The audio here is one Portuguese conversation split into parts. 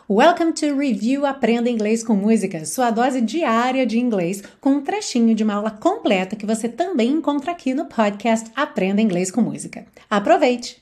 Welcome to Review Aprenda Inglês com Música, sua dose diária de inglês, com um trechinho de uma aula completa que você também encontra aqui no podcast Aprenda Inglês com Música. Aproveite!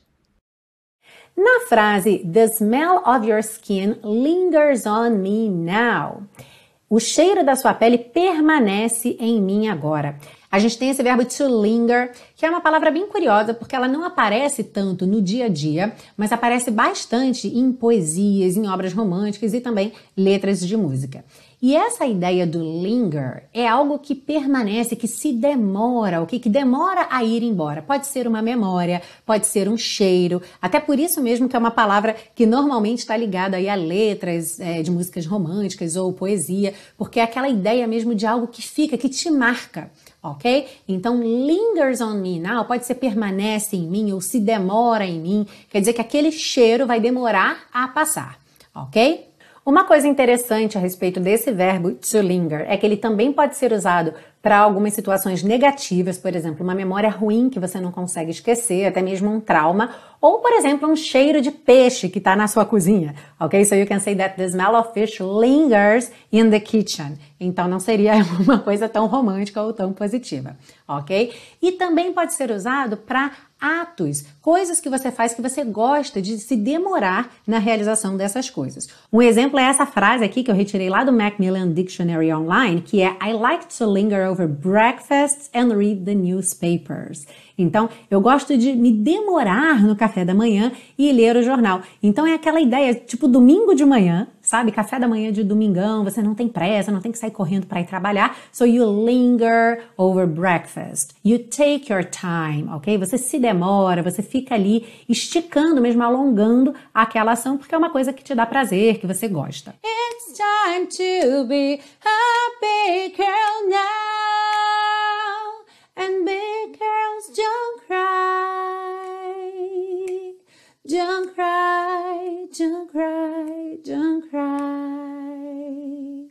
Na frase The smell of your skin lingers on me now. O cheiro da sua pele permanece em mim agora. A gente tem esse verbo to linger, que é uma palavra bem curiosa, porque ela não aparece tanto no dia a dia, mas aparece bastante em poesias, em obras românticas e também letras de música. E essa ideia do linger é algo que permanece, que se demora, o que demora a ir embora. Pode ser uma memória, pode ser um cheiro, até por isso mesmo que é uma palavra que normalmente está ligada aí a letras de músicas românticas ou poesia, porque é aquela ideia mesmo de algo que fica, que te marca. Ok? Então, lingers on me now pode ser permanece em mim ou se demora em mim, quer dizer que aquele cheiro vai demorar a passar, ok? Uma coisa interessante a respeito desse verbo to linger é que ele também pode ser usado para algumas situações negativas, por exemplo, uma memória ruim que você não consegue esquecer, até mesmo um trauma, ou, por exemplo, um cheiro de peixe que está na sua cozinha, ok? So you can say that the smell of fish lingers in the kitchen. Então, não seria uma coisa tão romântica ou tão positiva, ok? E também pode ser usado para atos, coisas que você faz que você gosta de se demorar na realização dessas coisas. Um exemplo é essa frase aqui que eu retirei lá do Macmillan Dictionary Online, que é I like to linger over breakfasts and read the newspapers. Então, eu gosto de me demorar no café da manhã e ler o jornal. Então, é aquela ideia, tipo domingo de manhã, sabe? Café da manhã de domingão, você não tem pressa, não tem que sair correndo para ir trabalhar. So, you linger over breakfast. You take your time, ok? Você se demora, você fica ali esticando, mesmo alongando aquela ação, porque é uma coisa que te dá prazer, que você gosta. It's time to be a big girl now. And big girls don't cry, don't cry, don't cry, don't cry.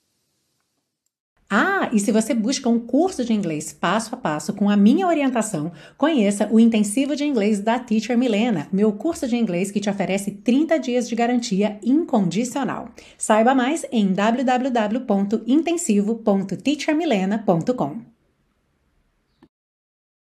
Ah, e se você busca um curso de inglês passo a passo com a minha orientação, conheça o Intensivo de Inglês da Teacher Milena, meu curso de inglês que te oferece 30 dias de garantia incondicional. Saiba mais em www.intensivo.teachermilena.com.